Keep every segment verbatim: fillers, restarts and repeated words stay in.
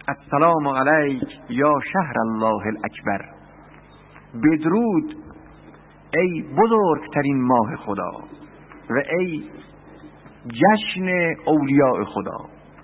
السلام علیک یا شهر الله الاکبر، بدرود ای بزرگترین ماه خدا و ای جشن اولیاء خدا.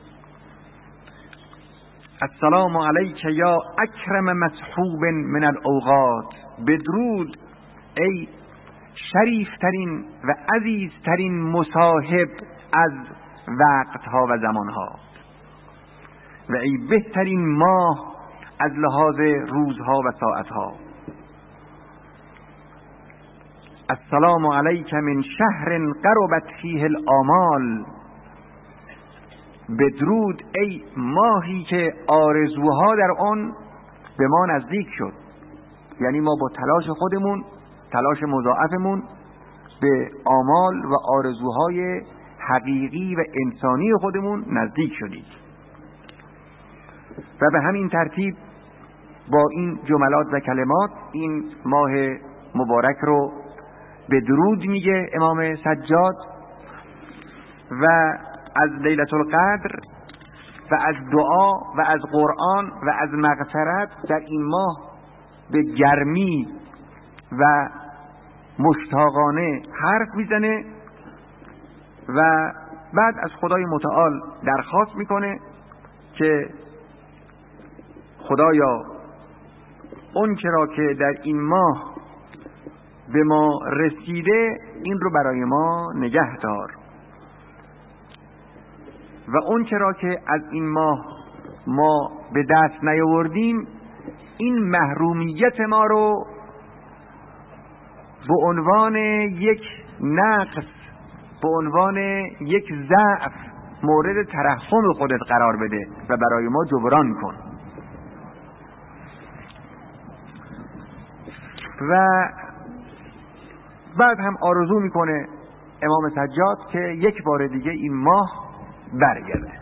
السلام علیک یا اکرم مصحوب من الاوقات، بدرود ای شریفترین و عزیزترین مصاحب از وقتها و زمانها و ای بهترین ماه از لحاظ روزها و ساعتها. السلام علیک من شهر قربت فیه الآمال، بدرود ای ماهی که آرزوها در آن به ما نزدیک شد، یعنی ما با تلاش خودمون، تلاش مضاعفمون به آمال و آرزوهای حقیقی و انسانی خودمون نزدیک شدیم. و به همین ترتیب با این جملات و کلمات این ماه مبارک رو به درود میگه امام سجاد و از لیلة القدر و از دعا و از قرآن و از مغفرت در این ماه به گرمی و مشتاقانه حرف میزنه و بعد از خدای متعال درخواست میکنه که خدایا اون چرا که در این ماه به ما رسیده این رو برای ما نگه دار و اون چرا که از این ماه ما به دست نیاوردیم این محرومیت ما رو به عنوان یک نقص، به عنوان یک ضعف مورد ترحم خودت قرار بده و برای ما جبران کن. و بعد هم آرزو میکنه امام سجاد که یک بار دیگه این ماه برگرده.